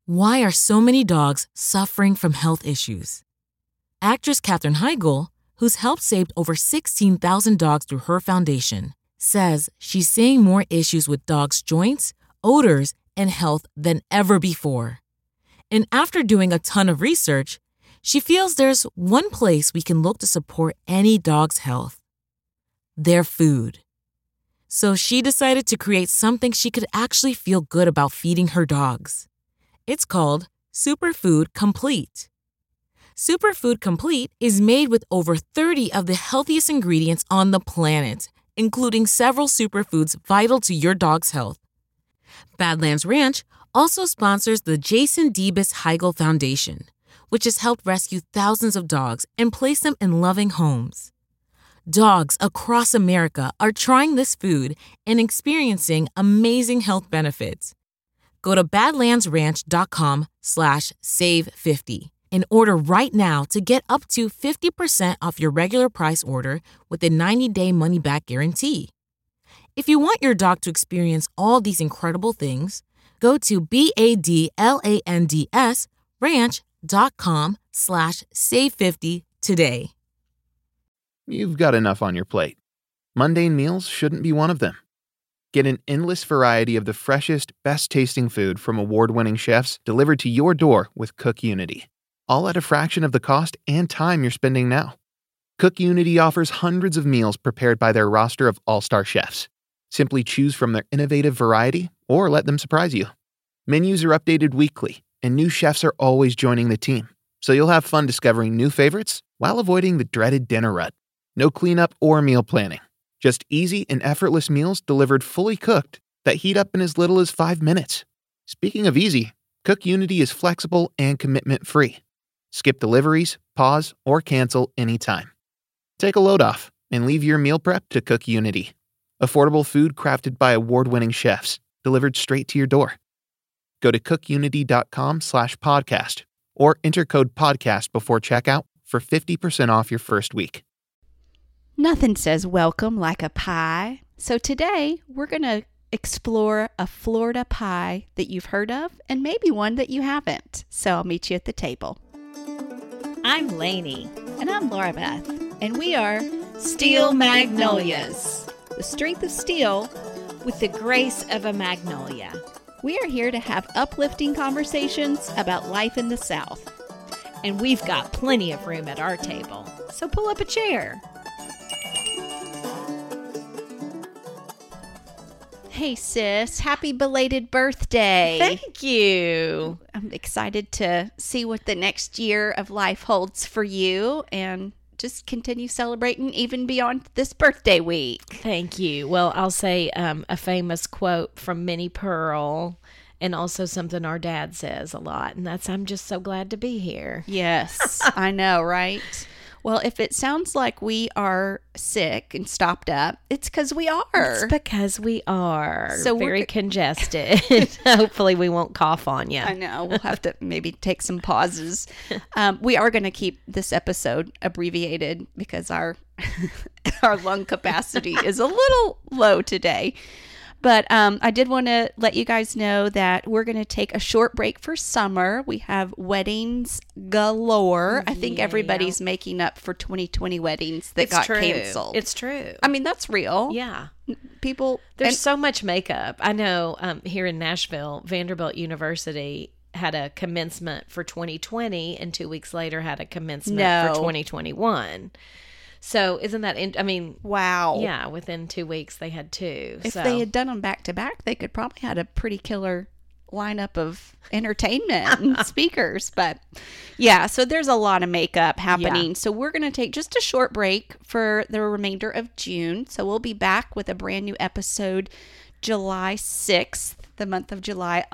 Why are so many dogs suffering from health issues? Actress Katherine Heigl, who's helped save over 16,000 dogs through her foundation, says she's seeing more issues with dogs' joints, odors, and health than ever before. And after doing a ton of research, she feels there's one place we can look to support any dog's health: their food. So she decided to create something she could actually feel good about feeding her dogs. It's called Superfood Complete. Superfood Complete is made with over 30 of the healthiest ingredients on the planet, including several superfoods vital to your dog's health. Badlands Ranch also sponsors the Jason Debus Heigl Foundation, which has helped rescue thousands of dogs and place them in loving homes. Dogs across America are trying this food and experiencing amazing health benefits. Go to badlandsranch.com/save50 and order right now to get up to 50% off your regular price order with a 90-day money-back guarantee. If you want your dog to experience all these incredible things, go to badlandsranch.com/save50 today. You've got enough on your plate. Mundane meals shouldn't be one of them. Get an endless variety of the freshest, best-tasting food from award-winning chefs delivered to your door with Cook Unity, all at a fraction of the cost and time you're spending now. Cook Unity offers hundreds of meals prepared by their roster of all-star chefs. Simply choose from their innovative variety or let them surprise you. Menus are updated weekly, and new chefs are always joining the team, so you'll have fun discovering new favorites while avoiding the dreaded dinner rut. No cleanup or meal planning. Just easy and effortless meals delivered fully cooked that heat up in as little as 5 minutes. Speaking of easy, Cook Unity is flexible and commitment-free. Skip deliveries, pause, or cancel anytime. Take a load off and leave your meal prep to Cook Unity. Affordable food crafted by award-winning chefs, delivered straight to your door. Go to cookunity.com/podcast or enter code podcast before checkout for 50% off your first week. Nothing says welcome like a pie. So today we're going to explore a Florida pie that you've heard of and maybe one that you haven't. So I'll meet you at the table. I'm Lainey. And I'm Laura Beth. And we are Steel Magnolias. The strength of steel with the grace of a magnolia. We are here to have uplifting conversations about life in the South. And we've got plenty of room at our table. So pull up a chair. Hey sis, happy belated birthday. Thank you. I'm excited to see what the next year of life holds for you and just continue celebrating even beyond this birthday week. Thank you. Well, I'll say a famous quote from Minnie Pearl and also something our dad says a lot, and that's, "I'm just so glad to be here." Yes, I know, right? Well, if it sounds like we are sick and stopped up, it's because we are. It's because we are. So very congested. Hopefully we won't cough on you. I know. We'll have to maybe take some pauses. We are going to keep this episode abbreviated because our lung capacity is a little low today. But I did want to let you guys know that we're going to take a short break for summer. We have weddings galore. I think everybody's making up for 2020 weddings that got canceled. It's true. I mean, that's real. Yeah. People. There's so much makeup. I know here in Nashville, Vanderbilt University had a commencement for 2020 and 2 weeks later had a commencement for 2021. So isn't that, wow. Yeah, within 2 weeks they had two. If they had done them back to back, they could probably had a pretty killer lineup of entertainment and speakers. But yeah, so there's a lot of makeup happening. Yeah. So we're going to take just a short break for the remainder of June. So we'll be back with a brand new episode July 6th, the month of July,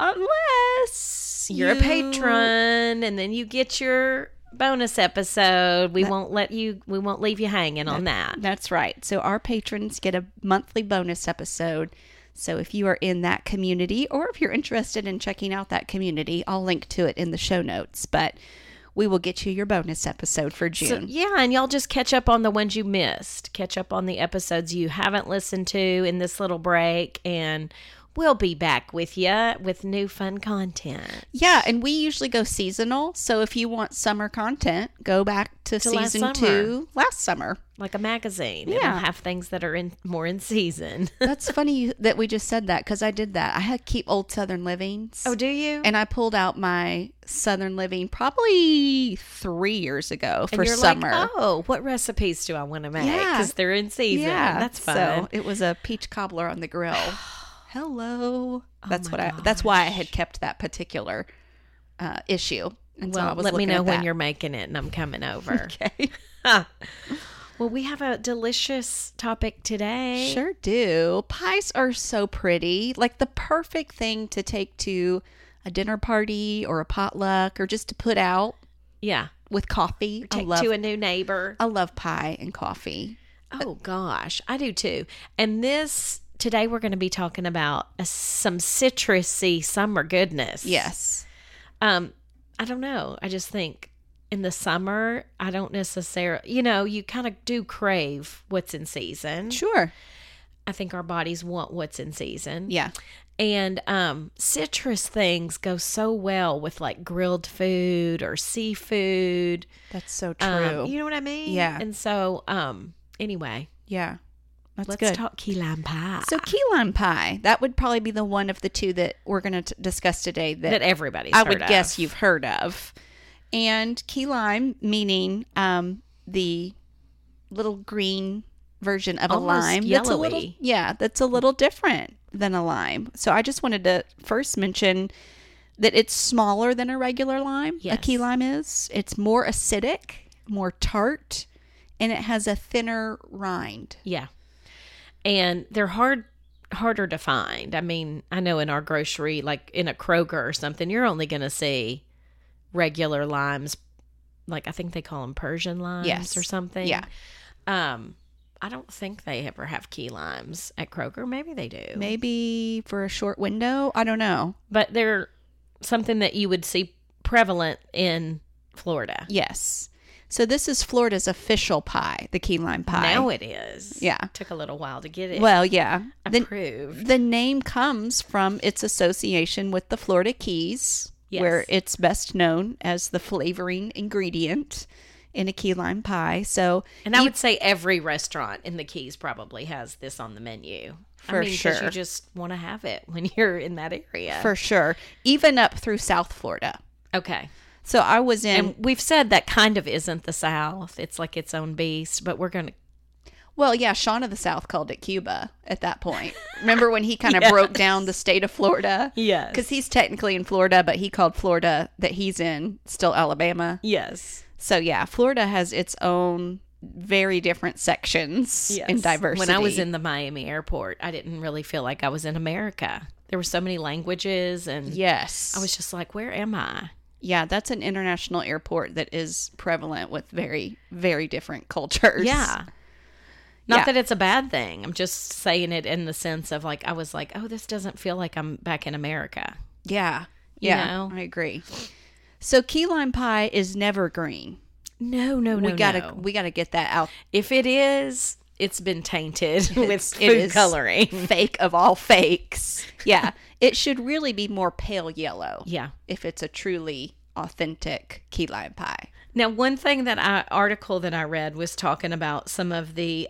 unless you're a patron and then you get your bonus episode. We won't leave you hanging on that. That's right. So our patrons get a monthly bonus episode. So if you are in that community or if you're interested in checking out that community, I'll link to it in the show notes, but we will get you your bonus episode for June. So, yeah, and y'all just catch up on the ones you missed. Catch up on the episodes you haven't listened to in this little break, and we'll be back with you with new fun content. Yeah, and we usually go seasonal. So if you want summer content, go back to last season summer. 2 last summer. Like a magazine. Yeah. It'll have things that are more in season. That's funny that we just said that because I did that. I had to keep old Southern Livings. Oh, do you? And I pulled out my Southern Living probably 3 years ago for and you're summer. like, oh, what recipes do I want to make? Yeah. Because they're in season. Yeah, That's fun. So it was a peach cobbler on the grill. Hello. That's my That's why I had kept that particular issue. And so I Well, was let me looking know at when that. you're making it and I'm coming over. Okay. Well, we have a delicious topic today. Sure do. Pies are so pretty. Like the perfect thing to take to a dinner party or a potluck or just to put out Yeah. with coffee. Take to a new neighbor. I love pie and coffee. Oh, gosh. I do too. And today we're going to be talking about some citrusy summer goodness. Yes. I don't know. I just think in the summer, I don't necessarily, you kind of do crave what's in season. Sure. I think our bodies want what's in season. Yeah. And citrus things go so well with like grilled food or seafood. That's so true. You know what I mean? Yeah. And so, anyway, Yeah. That's let's good. talk key lime pie. So key lime pie, that would probably be the one of the two that we're going to discuss today that everybody's I heard would of. guess you've heard of. And key lime, meaning the little green version of Almost a lime. yellowy. That's a little different than a lime. So I just wanted to first mention that it's smaller than a regular lime. Yes. A key lime is. It's more acidic, more tart, and it has a thinner rind. Yeah. And they're harder to find. I mean, I know in our grocery, like in a Kroger or something, you're only going to see regular limes. Like I think they call them Persian limes Yes. or something. Yeah. I don't think they ever have key limes at Kroger. Maybe they do. Maybe for a short window. I don't know. But they're something that you would see prevalent in Florida. Yes. So this is Florida's official pie, the key lime pie. Now it is. Yeah. Took a little while to get it Well, yeah. approved. The name comes from its association with the Florida Keys, Yes. where it's best known as the flavoring ingredient in a key lime pie. So, And I would say every restaurant in the Keys probably has this on the menu. For 'cause sure. you just want to have it when you're in that area. for sure, even up through South Florida. Okay. So I was in, And we've said that kind of isn't the South. It's like its own beast, but we're going to. well, yeah, Shaun of the South called it Cuba at that point. Remember when he kind of Yes. broke down the state of Florida? Yes. Because he's technically in Florida, but he called Florida that he's in still Alabama. Yes. So yeah, Florida has its own very different sections in diversity. When I was in the Miami airport, I didn't really feel like I was in America. There were so many languages, and yes, I was just like, where am I? yeah, that's an international airport that is prevalent with very, very different cultures. Yeah. Not Yeah. that it's a bad thing. I'm just saying it in the sense of like, I was like, oh, this doesn't feel like I'm back in America. Yeah. You Yeah. know? I agree. So key lime pie is never green. No. We gotta get that out. If it is, it's been tainted with It food is coloring. Fake of all fakes. Yeah. It should really be more pale yellow. Yeah. If it's a truly authentic key lime pie. Now, one thing article that I read was talking about some of the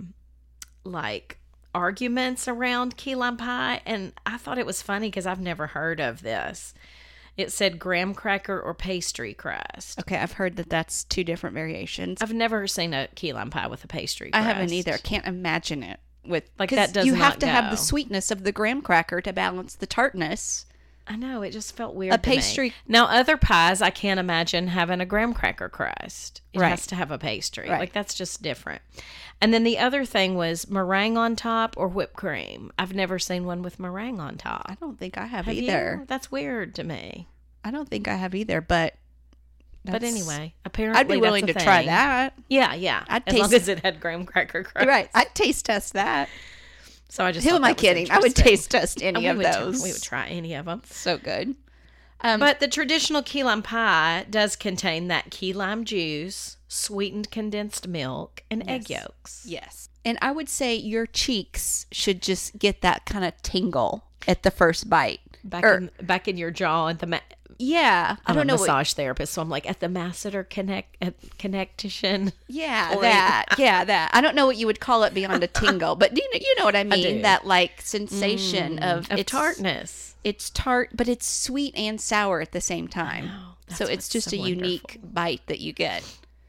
like arguments around key lime pie, and I thought it was funny because I've never heard of this. It said graham cracker or pastry crust. Okay, I've heard that that's two different variations. I've never seen a key lime pie with a pastry crust. I haven't either. Can't imagine it with Like, 'cause that does you have not to have go. the sweetness of the graham cracker to balance the tartness. I know, it just felt weird. A to me. pastry- Now, other pies, I can't imagine having a graham cracker crust. It Right. has to have a pastry. Right. Like, that's just different. And then the other thing was meringue on top or whipped cream. I've never seen one with meringue on top. I don't think I have Have either. you? That's weird to me. I don't think I have either, but But that's- anyway, apparently I'd be willing to that's a try thing. that. Yeah. I'd as long taste- as it had graham cracker crust. Right. I'd taste test that. So I just Who thought am I that was kidding? I would interesting. taste test any We of would those. we would try any of them. So good. But the traditional key lime pie does contain that key lime juice, sweetened condensed milk, and egg yolks. Yes. And I would say your cheeks should just get that kind of tingle at the first bite. Back in your jaw at the Yeah, I I'm don't a know. massage therapist, so I'm like at the masseter connection. Yeah, point. that. I don't know what you would call it beyond a tingle, but you know what I mean? do. That like sensation of it's tartness. It's tart, but it's sweet and sour at the same time. know. That's So it's what's just so a unique bite that you get.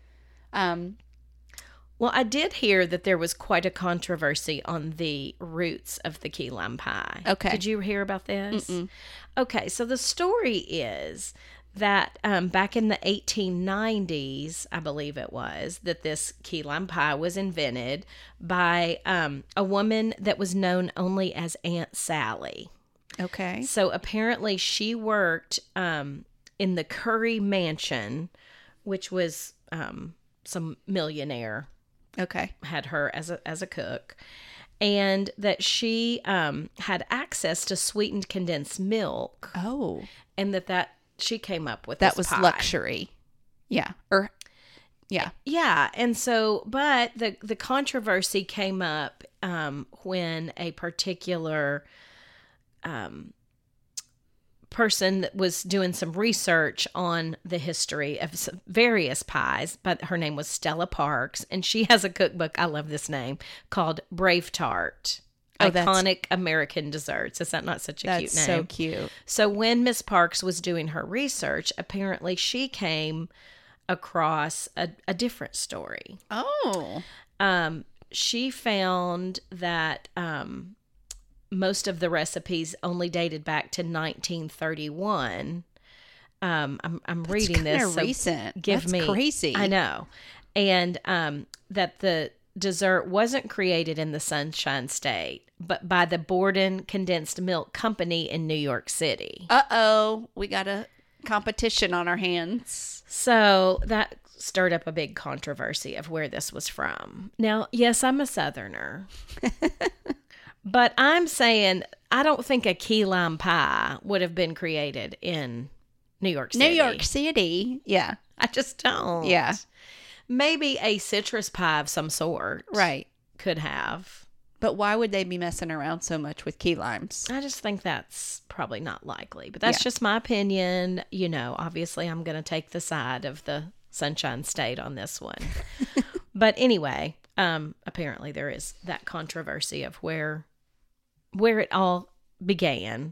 Well, I did hear that there was quite a controversy on the roots of the key lime pie. Okay. Did you hear about this? Okay, so the story is that back in the 1890s, I believe it was, that this key lime pie was invented by a woman that was known only as Aunt Sally. Okay. So apparently she worked in the Curry Mansion, which was some millionaire Okay. had her as a cook, and that she had access to sweetened condensed milk, Oh, and that she came up with that this was pie. luxury. Yeah. Yeah. Yeah, and so, but the controversy came up when a particular person that was doing some research on the history of various pies, but her name was Stella Parks, and she has a cookbook, I love this name, called Brave Tart. Oh, Iconic American Desserts. Is that not such a cute name? That's so cute. So when Miss Parks was doing her research, apparently she came across a different story. Oh. She found that most of the recipes only dated back to 1931. I'm reading this. So recent. Give That's me crazy. I know, and that the dessert wasn't created in the Sunshine State, but by the Borden Condensed Milk Company in New York City. Uh-oh. We got a competition on our hands. So that stirred up a big controversy of where this was from. Now, yes, I'm a Southerner. But I'm saying I don't think a key lime pie would have been created in New York City. New York City. Yeah. I just don't. Yeah. Maybe a citrus pie of some sort. Right. Could have. But why would they be messing around so much with key limes? I just think that's probably not likely. But that's Yeah. just my opinion. You know, obviously I'm going to take the side of the Sunshine State on this one. But anyway, apparently there is that controversy of where it all began.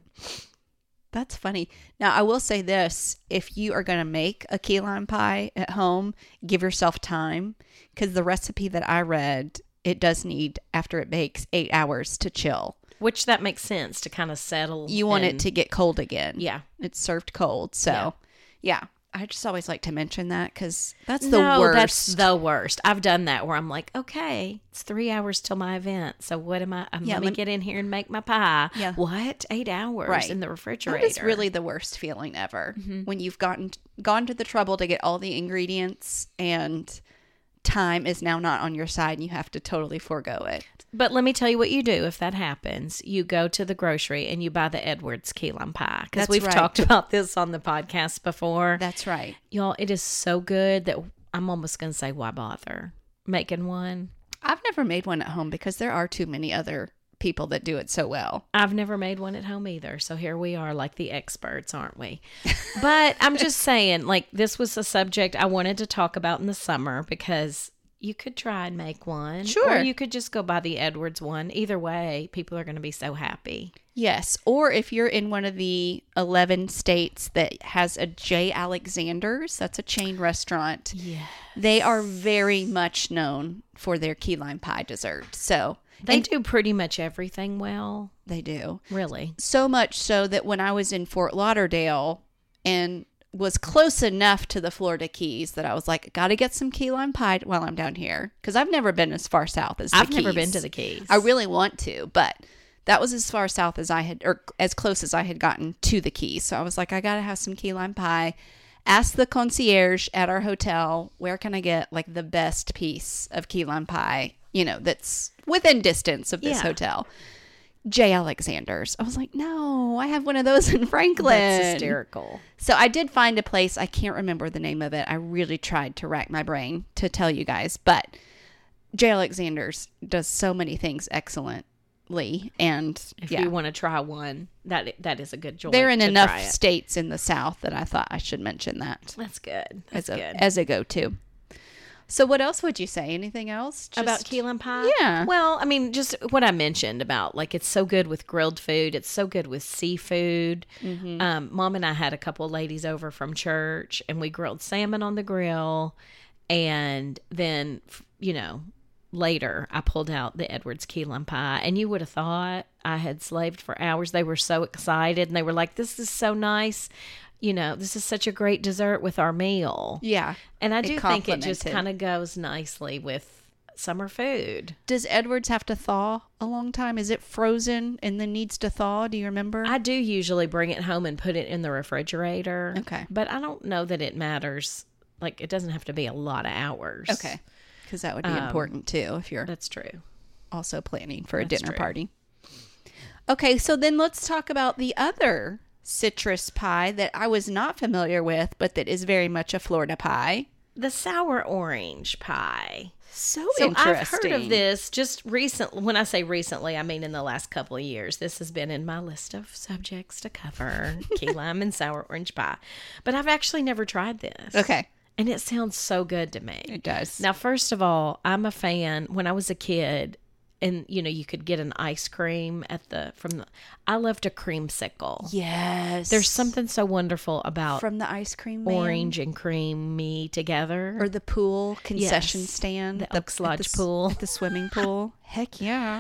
That's funny. Now, I will say this. If you are going to make a key lime pie at home, give yourself time. Because the recipe that I read, it does need, after it bakes, 8 hours to chill. Which that makes sense to kind of settle. You want it and- to get cold again. Yeah. It's served cold. So, yeah. I just always like to mention that because that's the No, worst. that's the worst. I've done that where I'm like, okay, it's 3 hours till my event. So what am I? Yeah, let me get in here and make my pie. Yeah. What? 8 hours Right. in the refrigerator? That is really the worst feeling ever. When you've gone to the trouble to get all the ingredients and time is now not on your side and you have to totally forego it. But let me tell you what you do if that happens. You go to the grocery and you buy the Edwards key lime pie. Because That's we've right. talked about this on the podcast before. That's right. Y'all, it is so good that I'm almost going to say, why bother making one? I've never made one at home because there are too many other people that do it so well. I've never made one at home either. So here we are like the experts, aren't we? But I'm just saying, like, this was a subject I wanted to talk about in the summer because you could try and make one. Sure. Or you could just go buy the Edwards one. Either way, people are going to be so happy. Yes. Or if you're in one of the 11 states that has a J. Alexander's, that's a chain restaurant. Yeah. They are very much known for their key lime pie dessert. So They do pretty much everything well. they do. Really. So much so that when I was in Fort Lauderdale and was close enough to the Florida Keys that I was like, got to get some key lime pie while I'm down here. Because I've never been as far south as the I've Keys. never been to the Keys. I really want to, but that was as far south as I had, or as close as I had gotten to the Keys. So I was like, I got to have some key lime pie. Ask the concierge at our hotel, where can I get like the best piece of key lime pie, you know, that's within distance of this Yeah. hotel. J. Alexander's. I was like, no, I have one of those in Franklin. That's hysterical. So I did find a place. I can't remember the name of it. I really tried to rack my brain to tell you guys, but J. Alexander's does so many things excellent. And if you want to try one, that is a good joint. They're in to enough try it. states in the South that I thought I should mention that. That's good. As a go-to. So what else would you say? Anything else? About key lime pie? Yeah. Well, I mean, just what I mentioned about, like, it's so good with grilled food. It's so good with seafood. Mom and I had a couple of ladies over from church, and we grilled salmon on the grill. And then, later I pulled out the Edwards key lime pie, and you would have thought I had slaved for hours. They were so excited, and they were like, this is so nice. This is such a great dessert with our meal. Yeah. And I do think it just kind of goes nicely with summer food. Does Edwards have to thaw a long time? Is it frozen and then needs to thaw? Do you remember? I do usually bring it home and put it in the refrigerator. Okay. But I don't know that it matters. Like, it doesn't have to be a lot of hours. Okay. Because that would be important too if you're That's true. also planning for a dinner party. Okay, so then let's talk about the other citrus pie that I was not familiar with, but that is very much a Florida pie. The sour orange pie. So I've interesting. heard of this just recently. When I say recently, I mean in the last couple of years. This has been in my list of subjects to cover, key lime and sour orange pie. But I've actually never tried this. Okay. And it sounds so good to me. It does. Now, first of all, I'm a fan. When I was a kid, and you could get an ice cream I loved a creamsicle. Yes. There's something so wonderful about from the ice cream man. orange and creamy together. Or the pool concession Yes. stand. The Elks Lodge pool. At the swimming pool. Heck yeah.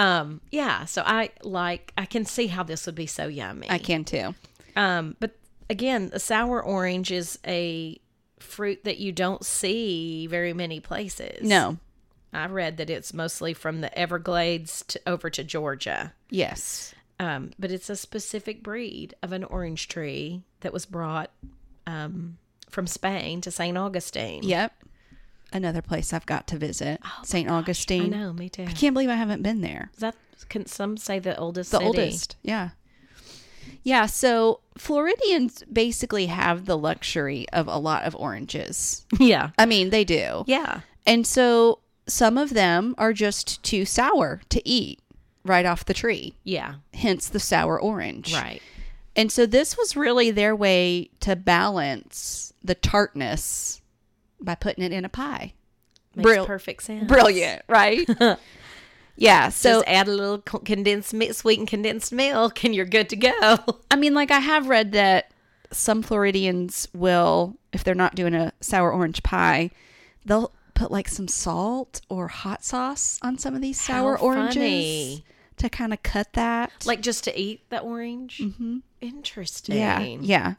So I can see how this would be so yummy. I can too. But again, the sour orange is a fruit that you don't see very many places. No. I read that it's mostly from the Everglades over to Georgia. Yes. But it's a specific breed of an orange tree that was brought from Spain to St. Augustine. Yep. Another place I've got to visit. St. Augustine. I know, me too. I can't believe I haven't been there. Can some say the oldest The city? oldest. Yeah. Yeah, so Floridians basically have the luxury of a lot of oranges. Yeah. I mean, they do. Yeah. And so some of them are just too sour to eat right off the tree. Yeah. Hence the sour orange. Right. And so this was really their way to balance the tartness by putting it in a pie. Makes perfect sense. Brilliant, right? Yeah, so just add a little sweetened condensed milk and you're good to go. I mean, like I have read that some Floridians will, if they're not doing a sour orange pie, they'll put like some salt or hot sauce on some of these sour oranges funny. To kind of cut that. Like just to eat the orange? Mm-hmm. Interesting. Yeah.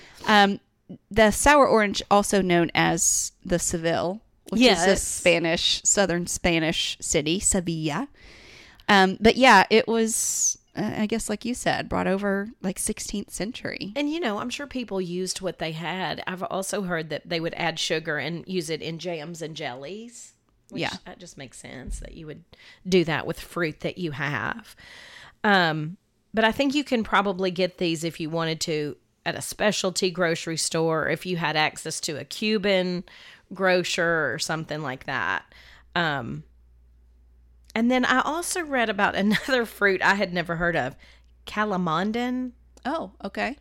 The sour orange, also known as the Seville, which is a southern Spanish city, Sevilla. But yeah, it was, I guess, like you said, brought over like 16th century. And, I'm sure people used what they had. I've also heard that they would add sugar and use it in jams and jellies. Which that just makes sense that you would do that with fruit that you have. But I think you can probably get these if you wanted to at a specialty grocery store, if you had access to a Cuban grocer or something like that. And then I also read about another fruit I had never heard of, calamondin. Oh, okay.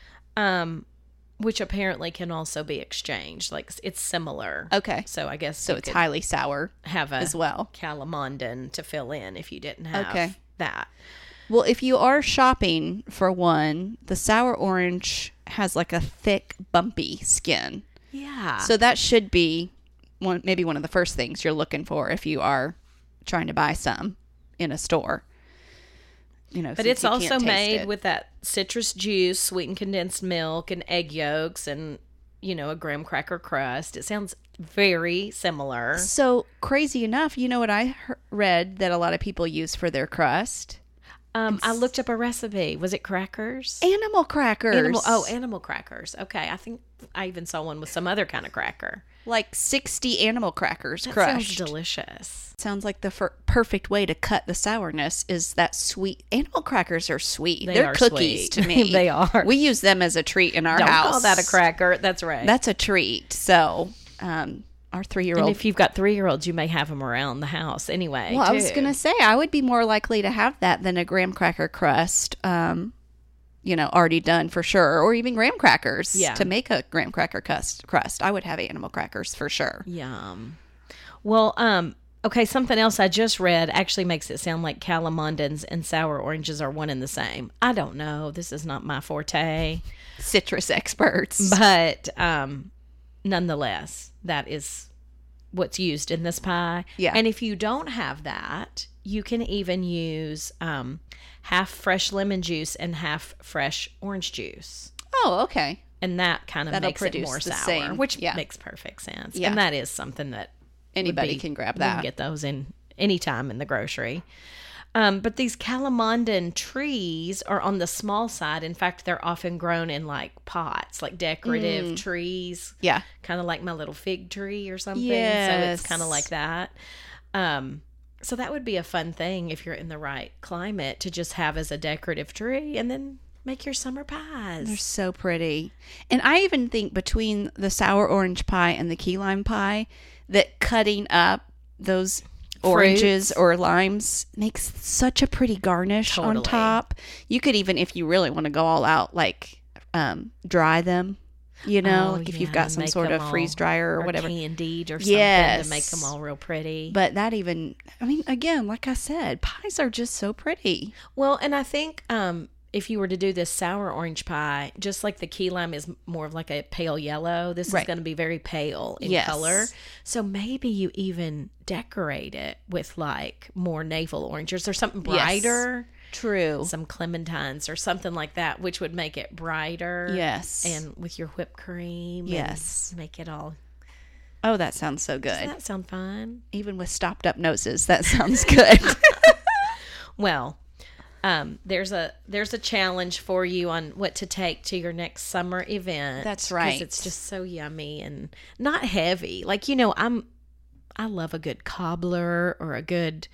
Which apparently can also be exchanged. Like it's similar. Okay. So I guess so it's highly sour have as well. Calamondin to fill in if you didn't have that. Well, if you are shopping for one, the sour orange has like a thick, bumpy skin. Yeah. So that should be maybe one of the first things you're looking for if you are trying to buy some in a store. But it's also made with that citrus juice, sweetened condensed milk, and egg yolks, and a graham cracker crust. It sounds very similar. So crazy enough, you know what I read that a lot of people use for their crust? I looked up a recipe. Was it crackers? Animal crackers. Animal crackers. Okay. I think I even saw one with some other kind of cracker. Like 60 animal crackers crushed. Sounds delicious. Sounds like the perfect way to cut the sourness is that sweet. Animal crackers are sweet. They're cookies sweet. to me. They are. We use them as a treat in our house. Don't call that a cracker. That's right. That's a treat. So, our 3-year-old. And if you've got 3-year-olds, you may have them around the house anyway. Well, too. I was going to say, I would be more likely to have that than a graham cracker crust, already done for sure, or even graham crackers. Yeah. To make a graham cracker crust, I would have animal crackers for sure. Yum. Well, okay, something else I just read actually makes it sound like calamondins and sour oranges are one and the same. I don't know. This is not my forte. Citrus experts. But nonetheless, that is what's used in this pie. Yeah. And if you don't have that, you can even use half fresh lemon juice and half fresh orange juice. Oh, okay. And that kind of That'll makes it produce more the sour, same. which Yeah. makes perfect sense. Yeah. And that is something that Anybody can grab You that. can get those in any time in the grocery. But these calamondin trees are on the small side. In fact, they're often grown in like pots, like decorative trees. Yeah. Kind of like my little fig tree or something. Yes. So it's kind of like that. So that would be a fun thing if you're in the right climate to just have as a decorative tree and then make your summer pies. They're so pretty. And I even think between the sour orange pie and the key lime pie that cutting up those oranges or limes makes such a pretty garnish on top. You could even, if you really want to go all out, like dry them, like if you've got some sort of freeze dryer or whatever. Candied or something to make them all real pretty. But that even, again, like I said, pies are just so pretty. Well, and I think if you were to do this sour orange pie, just like the key lime is more of like a pale yellow, this is going to be very pale in color. So maybe you even decorate it with like more navel oranges or something brighter. Yes. True. Some clementines or something like that, which would make it brighter. Yes. And with your whipped cream. Yes. And make it all. Oh, that sounds so good. Doesn't that sound fun? Even with stopped up noses, that sounds good. Well, there's a challenge for you on what to take to your next summer event. That's right. Because it's just so yummy and not heavy. Like, I love a good cobbler or a good,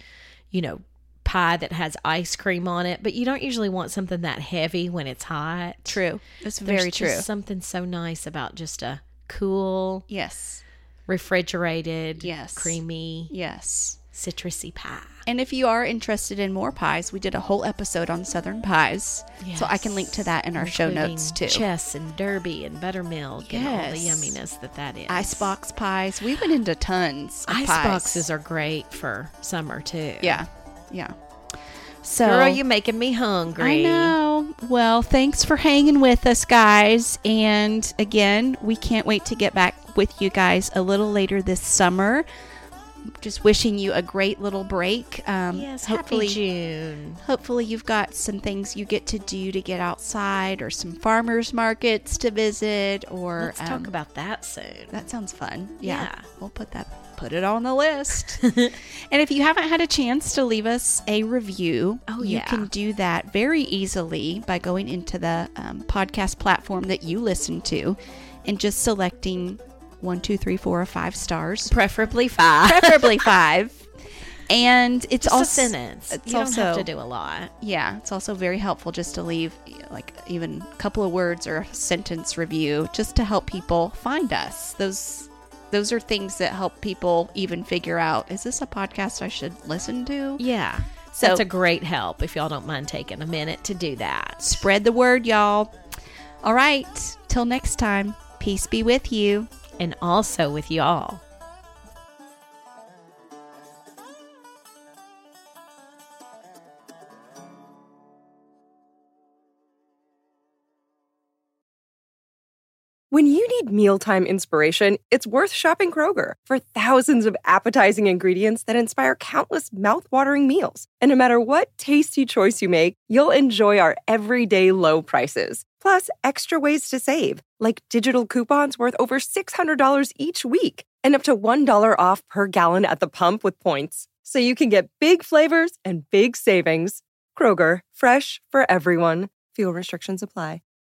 pie that has ice cream on it, but you don't usually want something that heavy when it's hot. True. That's very true. There's something so nice about just a cool, refrigerated, creamy, citrusy pie. And if you are interested in more pies, we did a whole episode on Southern pies. Yes. So I can link to that in our show notes too. Chess and Derby and buttermilk and all the yumminess that is. Icebox pies. We went into tons of pies. Iceboxes are great for summer too. Yeah. So, girl, you're making me hungry. I know. Well, thanks for hanging with us, guys. And again, we can't wait to get back with you guys a little later this summer. Just wishing you a great little break. Hopefully, happy June. Hopefully you've got some things you get to do to get outside, or some farmers markets to visit, or let's talk about that soon. That sounds fun. Yeah. We'll put it on the list. And if you haven't had a chance to leave us a review, you can do that very easily by going into the podcast platform that you listen to and just selecting 1, 2, 3, 4, or 5 stars. Preferably 5. And it's just also a sentence. You don't have to do a lot. Yeah, it's also very helpful just to leave like even a couple of words or a sentence review just to help people find us. Those are things that help people even figure out, is this a podcast I should listen to? Yeah. So that's a great help if y'all don't mind taking a minute to do that. Spread the word, y'all. All right. Till next time. Peace be with you. And also with y'all. When you need mealtime inspiration, it's worth shopping Kroger for thousands of appetizing ingredients that inspire countless mouthwatering meals. And no matter what tasty choice you make, you'll enjoy our everyday low prices. Plus, extra ways to save, like digital coupons worth over $600 each week and up to $1 off per gallon at the pump with points. So you can get big flavors and big savings. Kroger, fresh for everyone. Fuel restrictions apply.